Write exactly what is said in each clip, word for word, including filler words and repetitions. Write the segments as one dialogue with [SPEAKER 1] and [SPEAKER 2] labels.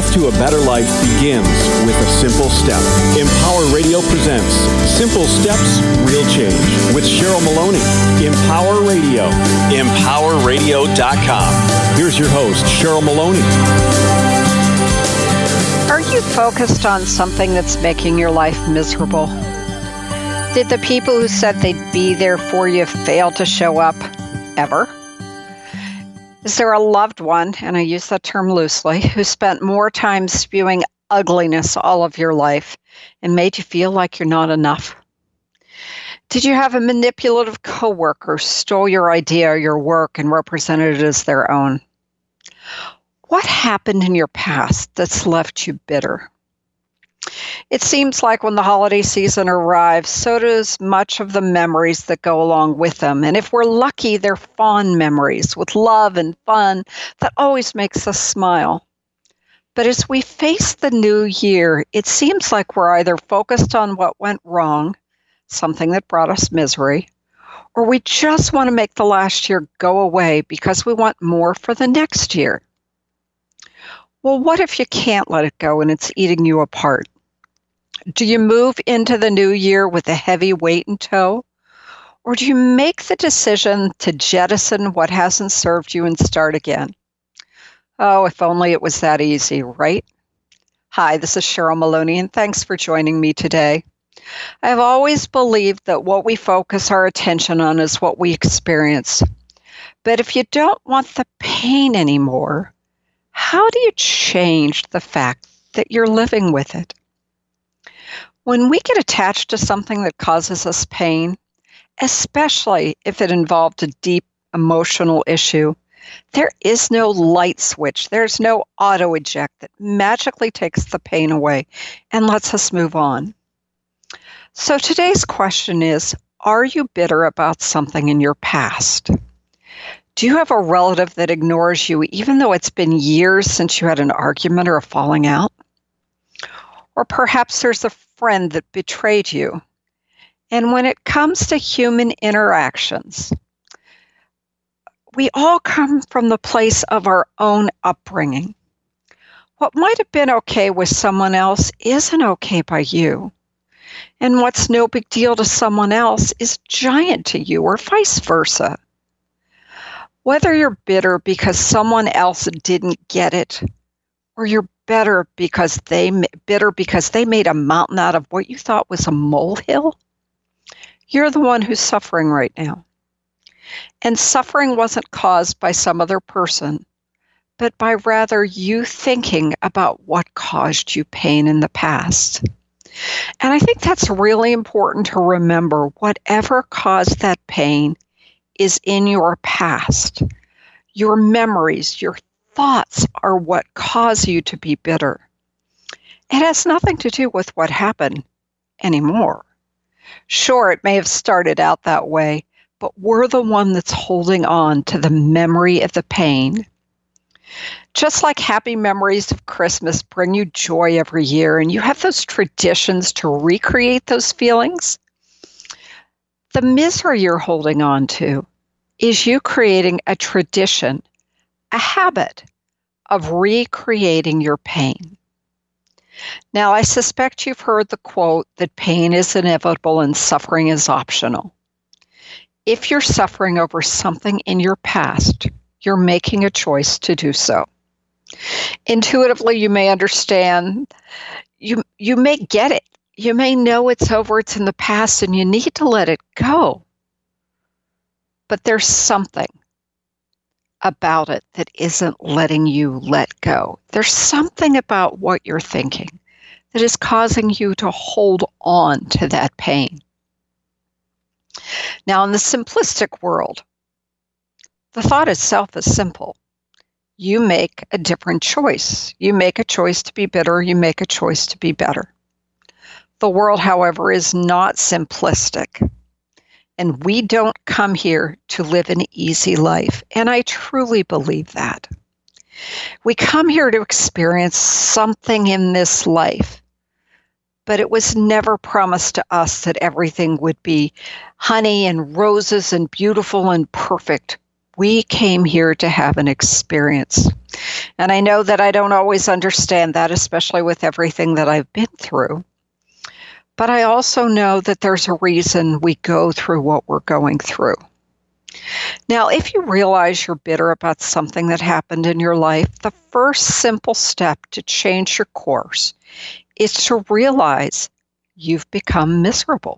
[SPEAKER 1] path to a better life begins with a simple step. Empower Radio presents Simple Steps, Real Change with Cheryl Maloney. Empower Radio. empower radio dot com. Here's your host, Cheryl Maloney.
[SPEAKER 2] Are you focused on something that's making your life miserable? Did the people who said they'd be there for you fail to show up ever? Is there a loved one, and I use that term loosely, who spent more time spewing ugliness all of your life and made you feel like you're not enough? Did you have a manipulative coworker who stole your idea or your work and represented it as their own? What happened in your past that's left you bitter? It seems like when the holiday season arrives, so does much of the memories that go along with them. And if we're lucky, they're fond memories with love and fun that always makes us smile. But as we face the new year, it seems like we're either focused on what went wrong, something that brought us misery, or we just want to make the last year go away because we want more for the next year. Well, what if you can't let it go and it's eating you apart? Do you move into the new year with a heavy weight in tow? Or do you make the decision to jettison what hasn't served you and start again? Oh, if only it was that easy, right? Hi, this is Cheryl Maloney, and thanks for joining me today. I've always believed that what we focus our attention on is what we experience. But if you don't want the pain anymore, how do you change the fact that you're living with it? When we get attached to something that causes us pain, especially if it involved a deep emotional issue, there is no light switch. There's no auto eject that magically takes the pain away and lets us move on. So today's question is, are you bitter about something in your past? Do you have a relative that ignores you even though it's been years since you had an argument or a falling out? Or perhaps there's a friend that betrayed you. And when it comes to human interactions, we all come from the place of our own upbringing. What might have been okay with someone else isn't okay by you. And what's no big deal to someone else is giant to you, or vice versa. Whether you're bitter because someone else didn't get it, or you're bitter because they bitter because they made a mountain out of what you thought was a molehill, you're the one who's suffering right now. And suffering wasn't caused by some other person, but by rather you thinking about what caused you pain in the past. And I think that's really important to remember. Whatever caused that pain is in your past. Your memories, your thoughts are what cause you to be bitter. It has nothing to do with what happened anymore. Sure, it may have started out that way, but we're the one that's holding on to the memory of the pain. Just like happy memories of Christmas bring you joy every year, and you have those traditions to recreate those feelings, the misery you're holding on to is you creating a tradition, a habit of recreating your pain. Now, I suspect you've heard the quote that pain is inevitable and suffering is optional. If you're suffering over something in your past, you're making a choice to do so. Intuitively, you may understand, you, you may get it. You may know it's over, it's in the past, and you need to let it go. But there's something about it that isn't letting you let go. There's something about what you're thinking that is causing you to hold on to that pain. Now, in the simplistic world, the thought itself is simple. You make a different choice. You make a choice to be bitter. You make a choice to be better. The world, however, is not simplistic. And we don't come here to live an easy life. And I truly believe that. We come here to experience something in this life. But it was never promised to us that everything would be honey and roses and beautiful and perfect We came here to have an experience. And I know that I don't always understand that, especially with everything that I've been through. But I also know that there's a reason we go through what we're going through. Now, if you realize you're bitter about something that happened in your life, the first simple step to change your course is to realize you've become miserable.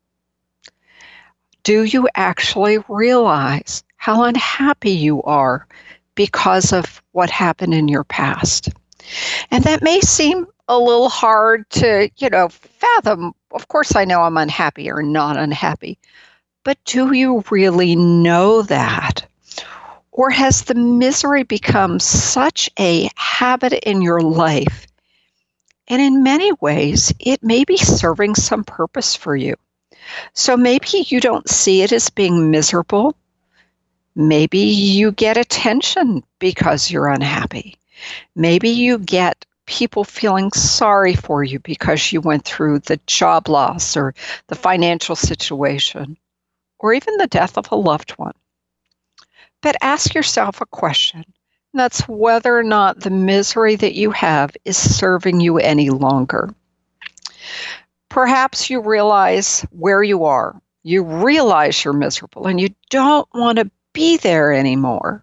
[SPEAKER 2] Do you actually realize how unhappy you are because of what happened in your past? And that may seem a little hard to, you know, fathom. Of course, I know I'm unhappy or not unhappy, but do you really know that? Or has the misery become such a habit in your life? And in many ways, it may be serving some purpose for you. So maybe you don't see it as being miserable. Maybe you get attention because you're unhappy. Maybe you get people feeling sorry for you because you went through the job loss or the financial situation, or even the death of a loved one. But ask yourself a question, and that's whether or not the misery that you have is serving you any longer. Perhaps you realize where you are. You realize you're miserable and you don't want to be there anymore.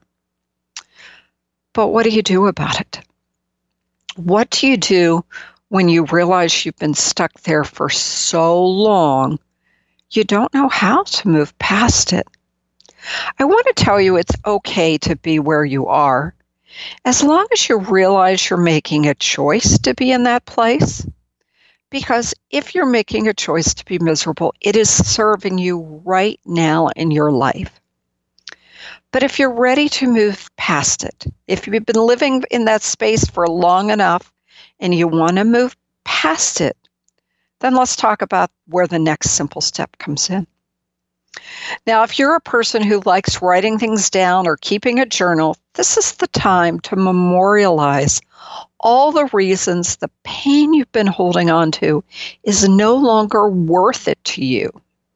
[SPEAKER 2] But what do you do about it? What do you do when you realize you've been stuck there for so long, you don't know how to move past it? I want to tell you it's okay to be where you are, as long as you realize you're making a choice to be in that place. Because if you're making a choice to be miserable, it is serving you right now in your life. But if you're ready to move past it, if you've been living in that space for long enough and you want to move past it, then let's talk about where the next simple step comes in. Now, if you're a person who likes writing things down or keeping a journal, this is the time to memorialize all the reasons the pain you've been holding on to is no longer worth it to you.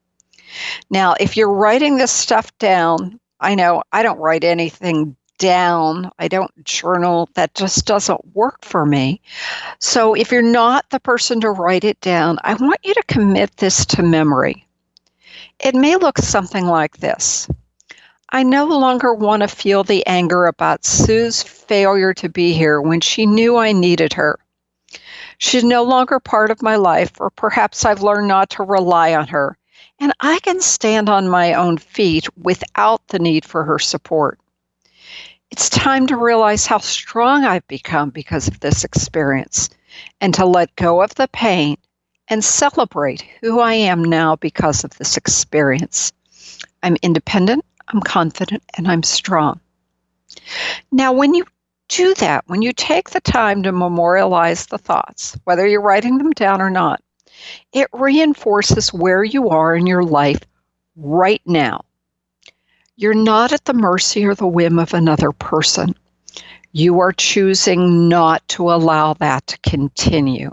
[SPEAKER 2] Now, if you're writing this stuff down, I know I don't write anything down. I don't journal. That just doesn't work for me. So if you're not the person to write it down, I want you to commit this to memory. It may look something like this. I no longer want to feel the anger about Sue's failure to be here when she knew I needed her. She's no longer part of my life, or perhaps I've learned not to rely on her, and I can stand on my own feet without the need for her support. It's time to realize how strong I've become because of this experience, and to let go of the pain and celebrate who I am now because of this experience. I'm independent, I'm confident, and I'm strong. Now, when you do that, when you take the time to memorialize the thoughts, whether you're writing them down or not, it reinforces where you are in your life right now. You're not at the mercy or the whim of another person. You are choosing not to allow that to continue.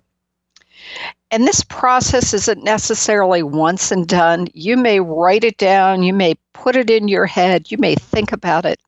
[SPEAKER 2] And this process isn't necessarily once and done. You may write it down, you may put it in your head, you may think about it,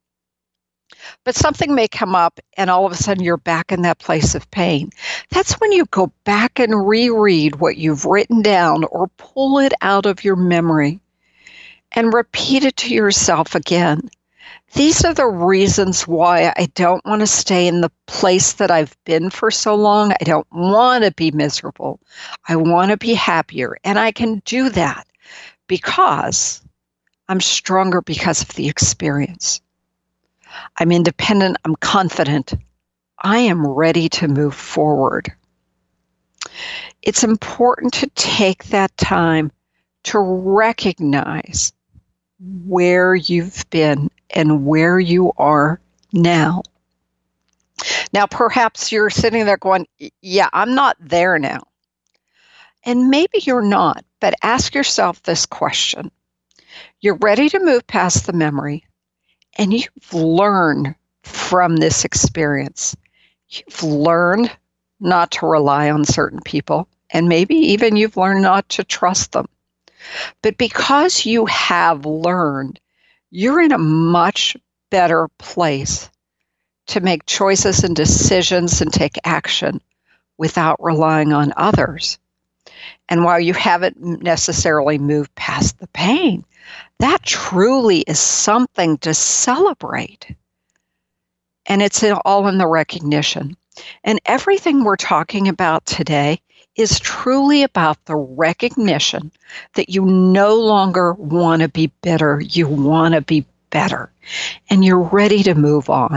[SPEAKER 2] but something may come up and all of a sudden you're back in that place of pain. That's when you go back and reread what you've written down or pull it out of your memory and repeat it to yourself again. These are the reasons why I don't want to stay in the place that I've been for so long. I don't want to be miserable. I want to be happier. And I can do that because I'm stronger because of the experience. I'm independent. I'm confident. I am ready to move forward. It's important to take that time to recognize where you've been and where you are now. Now, perhaps you're sitting there going, yeah, I'm not there now. And maybe you're not, but ask yourself this question. You're ready to move past the memory, and you've learned from this experience. You've learned not to rely on certain people, and maybe even you've learned not to trust them. But because you have learned, you're in a much better place to make choices and decisions and take action without relying on others. And while you haven't necessarily moved past the pain, that truly is something to celebrate. And it's all in the recognition. And everything we're talking about today is truly about the recognition that you no longer want to be bitter. You want to be better. And you're ready to move on.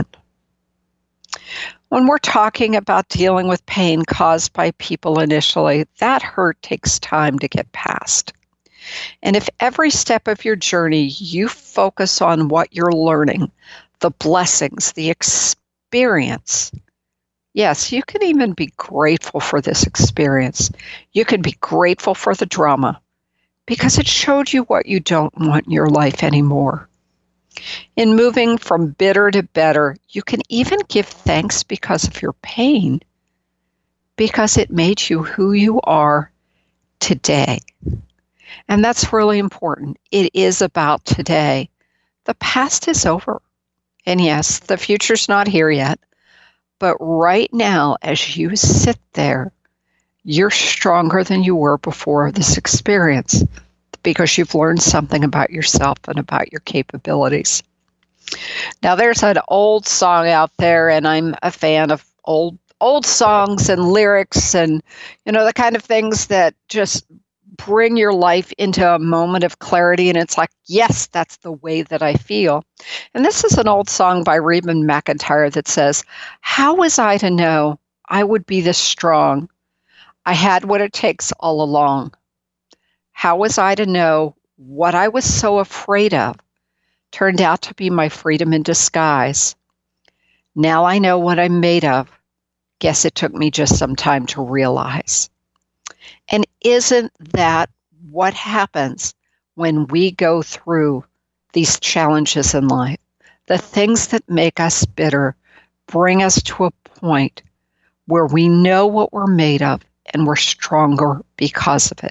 [SPEAKER 2] When we're talking about dealing with pain caused by people initially, that hurt takes time to get past. And if every step of your journey you focus on what you're learning, the blessings, the experience, yes, you can even be grateful for this experience. You can be grateful for the drama because it showed you what you don't want in your life anymore. In moving from bitter to better, you can even give thanks because of your pain, because it made you who you are today. And that's really important. It is about today. The past is over. And yes, the future's not here yet. But right now, as you sit there, you're stronger than you were before this experience because you've learned something about yourself and about your capabilities. Now, there's an old song out there, and I'm a fan of old old songs and lyrics and, you know, the kind of things that just bring your life into a moment of clarity. And it's like, yes, that's the way that I feel. And this is an old song by Reba McEntire that says, "How was I to know I would be this strong? I had what it takes all along. How was I to know what I was so afraid of turned out to be my freedom in disguise? Now I know what I'm made of. Guess it took me just some time to realize." And isn't that what happens when we go through these challenges in life? The things that make us bitter bring us to a point where we know what we're made of and we're stronger because of it.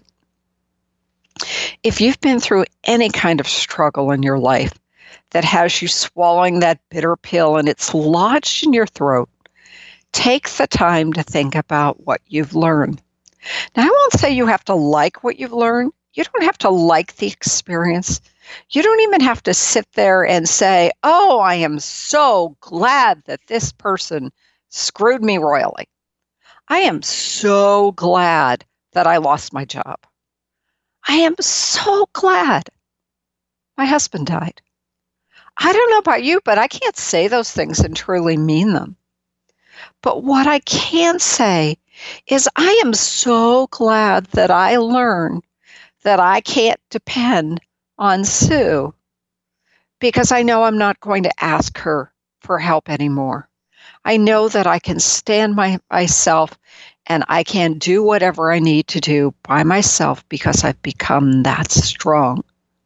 [SPEAKER 2] If you've been through any kind of struggle in your life that has you swallowing that bitter pill and it's lodged in your throat, take the time to think about what you've learned. Now, I won't say you have to like what you've learned. You don't have to like the experience. You don't even have to sit there and say, oh, I am so glad that this person screwed me royally. I am so glad that I lost my job. I am so glad my husband died. I don't know about you, but I can't say those things and truly mean them. But what I can say is I am so glad that I learned that I can't depend on Sue because I know I'm not going to ask her for help anymore. I know that I can stand my, myself and I can do whatever I need to do by myself because I've become that strong.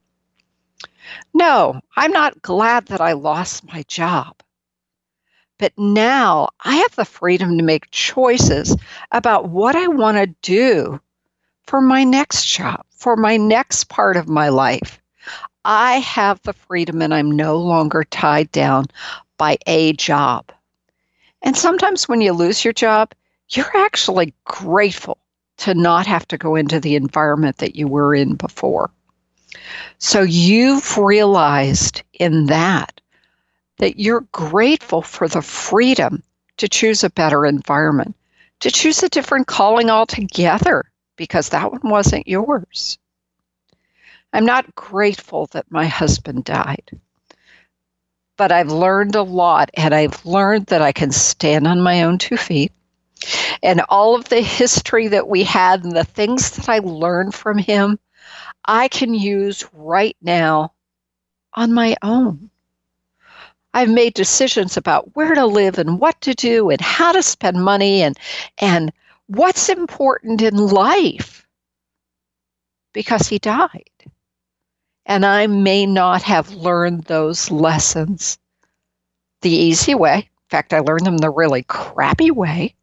[SPEAKER 2] No, I'm not glad that I lost my job. But now I have the freedom to make choices about what I want to do for my next job, for my next part of my life. I have the freedom and I'm no longer tied down by a job. And sometimes when you lose your job, you're actually grateful to not have to go into the environment that you were in before. So you've realized in that that you're grateful for the freedom to choose a better environment, to choose a different calling altogether, because that one wasn't yours. I'm not grateful that my husband died, but I've learned a lot, and I've learned that I can stand on my own two feet, and all of the history that we had and the things that I learned from him, I can use right now on my own. I've made decisions about where to live and what to do and how to spend money and, and what's important in life because he died. And I may not have learned those lessons the easy way. In fact, I learned them the really crappy way.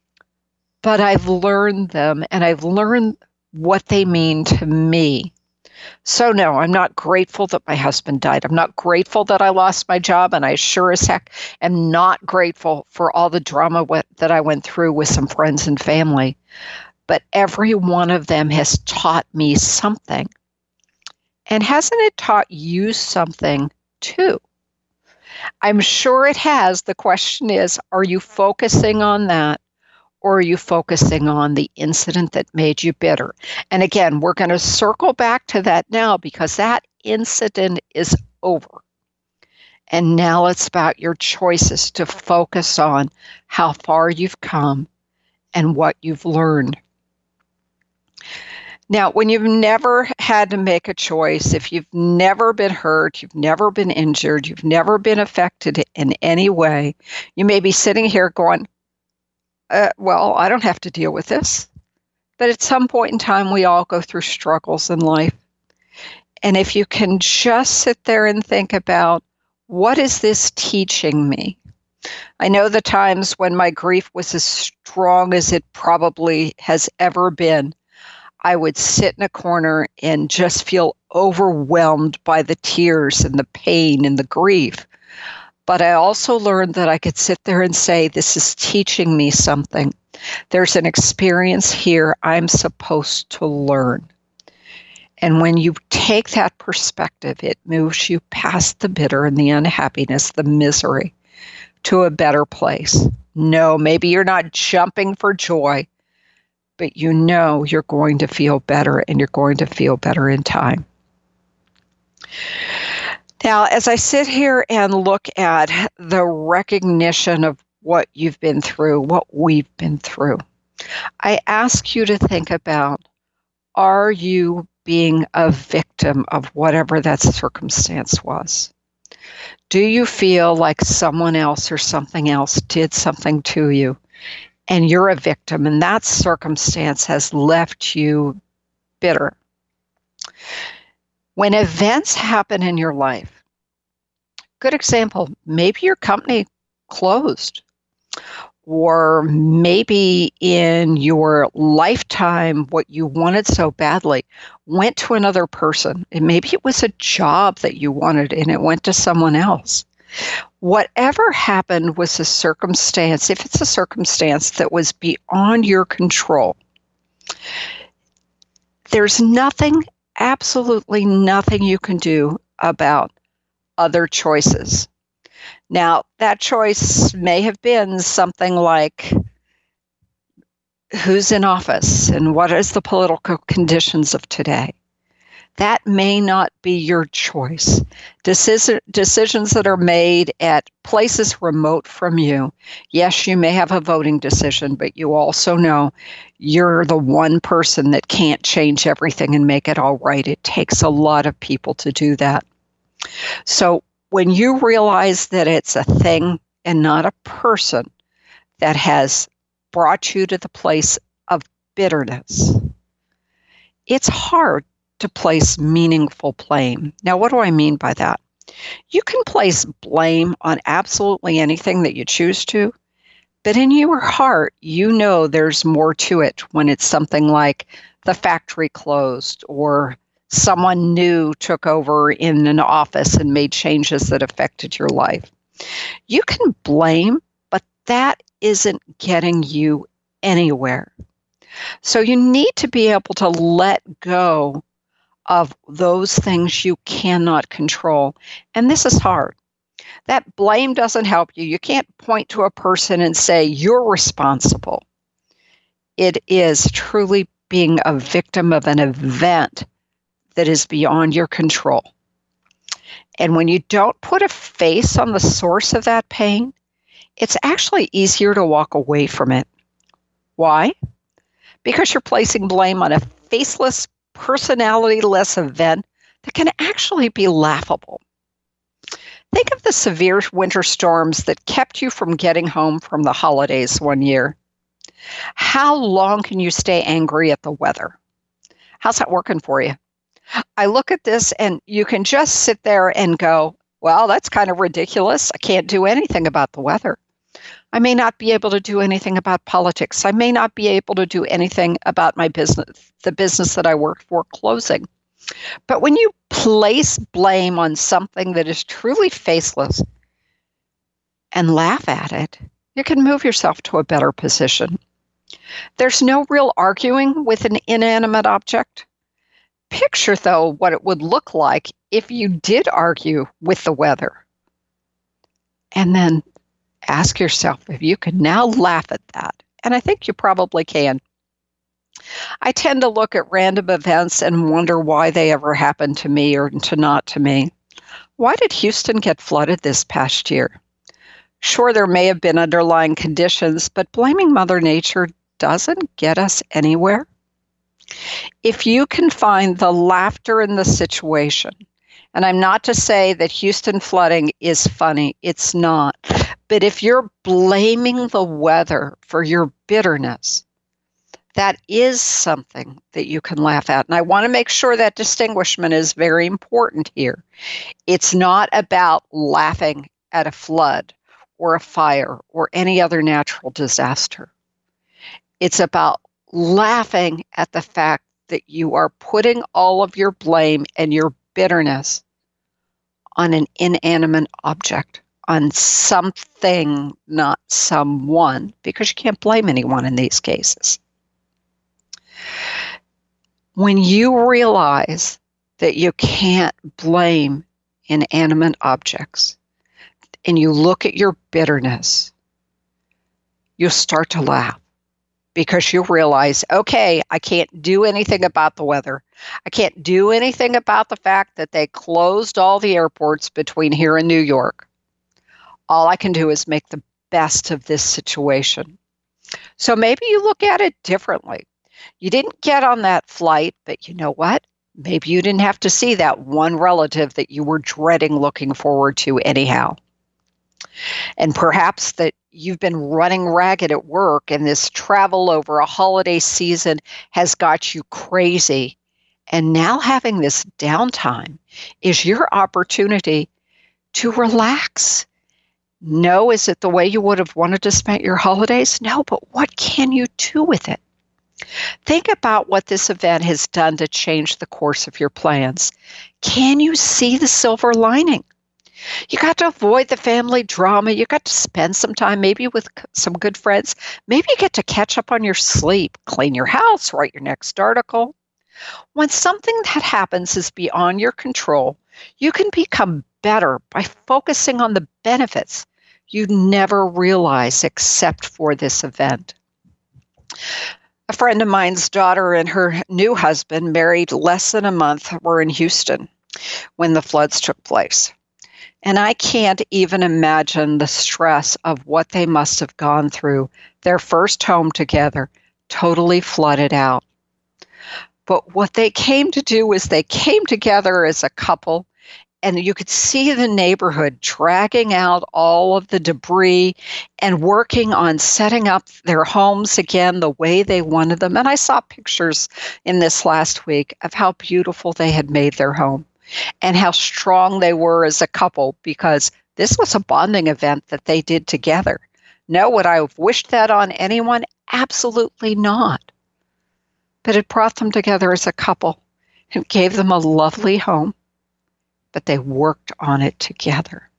[SPEAKER 2] But I've learned them and I've learned what they mean to me. So no, I'm not grateful that my husband died. I'm not grateful that I lost my job, and I sure as heck am not grateful for all the drama what, that I went through with some friends and family. But every one of them has taught me something. And hasn't it taught you something too? I'm sure it has. The question is, are you focusing on that, or are you focusing on the incident that made you bitter? And again, we're going to circle back to that now because that incident is over. And now it's about your choices to focus on how far you've come and what you've learned. Now, when you've never had to make a choice, if you've never been hurt, you've never been injured, you've never been affected in any way, you may be sitting here going, uh, well, I don't have to deal with this. But at some point in time, we all go through struggles in life. And if you can just sit there and think about, what is this teaching me? I know the times when my grief was as strong as it probably has ever been. I would sit in a corner and just feel overwhelmed by the tears and the pain and the grief. But I also learned that I could sit there and say, this is teaching me something. There's an experience here I'm supposed to learn. And when you take that perspective, it moves you past the bitter and the unhappiness, the misery, to a better place. No, maybe you're not jumping for joy, but you know you're going to feel better, and you're going to feel better in time. Now, as I sit here and look at the recognition of what you've been through, what we've been through, I ask you to think about, are you being a victim of whatever that circumstance was? Do you feel like someone else or something else did something to you, and you're a victim, and that circumstance has left you bitter? When events happen in your life, good example, maybe your company closed, or maybe in your lifetime, what you wanted so badly went to another person, and maybe it was a job that you wanted and it went to someone else. Whatever happened was a circumstance, if it's a circumstance that was beyond your control, there's nothing, absolutely nothing you can do about other choices. Now, that choice may have been something like who's in office and what is the political conditions of today. That may not be your choice. Decision, decisions that are made at places remote from you. Yes, you may have a voting decision, but you also know you're the one person that can't change everything and make it all right. It takes a lot of people to do that. So when you realize that it's a thing and not a person that has brought you to the place of bitterness, it's hard to place meaningful blame. Now, what do I mean by that? You can place blame on absolutely anything that you choose to, but in your heart, you know there's more to it when it's something like the factory closed or someone new took over in an office and made changes that affected your life. You can blame, but that isn't getting you anywhere. So you need to be able to let go of those things you cannot control. And this is hard. That blame doesn't help you. You can't point to a person and say, you're responsible. It is truly being a victim of an event that is beyond your control. And when you don't put a face on the source of that pain, it's actually easier to walk away from it. Why? Because you're placing blame on a faceless, personality-less event that can actually be laughable. Think of the severe winter storms that kept you from getting home from the holidays one year. How long can you stay angry at the weather? How's that working for you? I look at this and you can just sit there and go, well, that's kind of ridiculous. I can't do anything about the weather. I may not be able to do anything about politics. I may not be able to do anything about my business, the business that I work for closing. But when you place blame on something that is truly faceless and laugh at it, you can move yourself to a better position. There's no real arguing with an inanimate object. Picture, though, what it would look like if you did argue with the weather. And then ask yourself if you can now laugh at that. And I think you probably can. I tend to look at random events and wonder why they ever happened to me or to not to me. Why did Houston get flooded this past year? Sure, there may have been underlying conditions, but blaming Mother Nature doesn't get us anywhere. If you can find the laughter in the situation, and I'm not to say that Houston flooding is funny, it's not, but if you're blaming the weather for your bitterness, that is something that you can laugh at. And I want to make sure that distinguishment is very important here. It's not about laughing at a flood or a fire or any other natural disaster. It's about laughing at the fact that you are putting all of your blame and your bitterness on an inanimate object, on something, not someone, because you can't blame anyone in these cases. When you realize that you can't blame inanimate objects and you look at your bitterness, you'll start to laugh because you realize, okay, I can't do anything about the weather. I can't do anything about the fact that they closed all the airports between here and New York. All I can do is make the best of this situation. So maybe you look at it differently. You didn't get on that flight, but you know what? Maybe you didn't have to see that one relative that you were dreading looking forward to anyhow. And perhaps that you've been running ragged at work and this travel over a holiday season has got you crazy. And now having this downtime is your opportunity to relax. No, is it the way you would have wanted to spend your holidays? No, but what can you do with it? Think about what this event has done to change the course of your plans. Can you see the silver lining? You got to avoid the family drama. You got to spend some time maybe with some good friends. Maybe you get to catch up on your sleep, clean your house, write your next article. When something that happens is beyond your control, you can become better by focusing on the benefits you never realize except for this event. A friend of mine's daughter and her new husband, married less than a month, were in Houston when the floods took place. And I can't even imagine the stress of what they must have gone through. Their first home together, totally flooded out. But what they came to do was they came together as a couple, and you could see the neighborhood dragging out all of the debris and working on setting up their homes again the way they wanted them. And I saw pictures in this last week of how beautiful they had made their home and how strong they were as a couple, because this was a bonding event that they did together. No, would I have wished that on anyone? Absolutely not. But it brought them together as a couple and gave them a lovely home. But they worked on it together.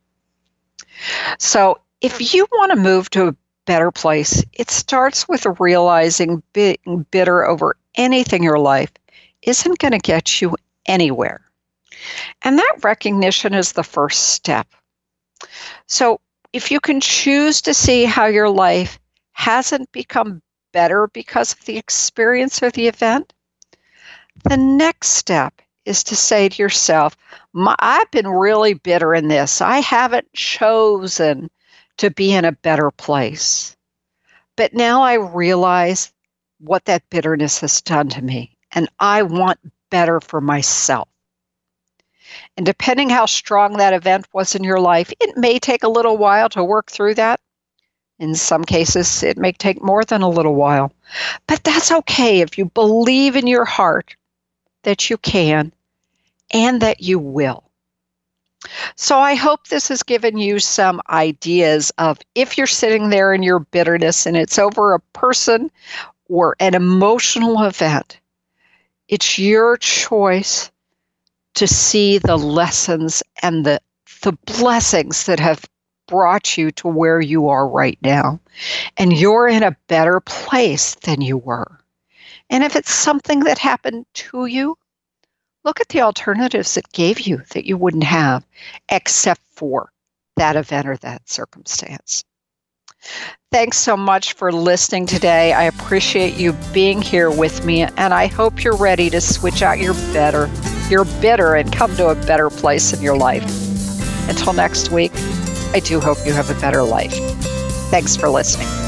[SPEAKER 2] So if you want to move to a better place, it starts with realizing being bitter over anything in your life isn't going to get you anywhere. And that recognition is the first step. So if you can choose to see how your life hasn't become better because of the experience or the event, the next step is to say to yourself, I've been really bitter in this. I haven't chosen to be in a better place. But now I realize what that bitterness has done to me, and I want better for myself. And depending how strong that event was in your life, it may take a little while to work through that. In some cases, it may take more than a little while. But that's okay if you believe in your heart that you can and that you will. So I hope this has given you some ideas of if you're sitting there in your bitterness and it's over a person or an emotional event, It's your choice to see the lessons and the, the blessings that have brought you to where you are right now. And you're in a better place than you were. And if it's something that happened to you, look at the alternatives it gave you that you wouldn't have except for that event or that circumstance. Thanks so much for listening today. I appreciate you being here with me, and I hope you're ready to switch out your better, your bitter, and come to a better place in your life. Until next week, I do hope you have a better life. Thanks for listening.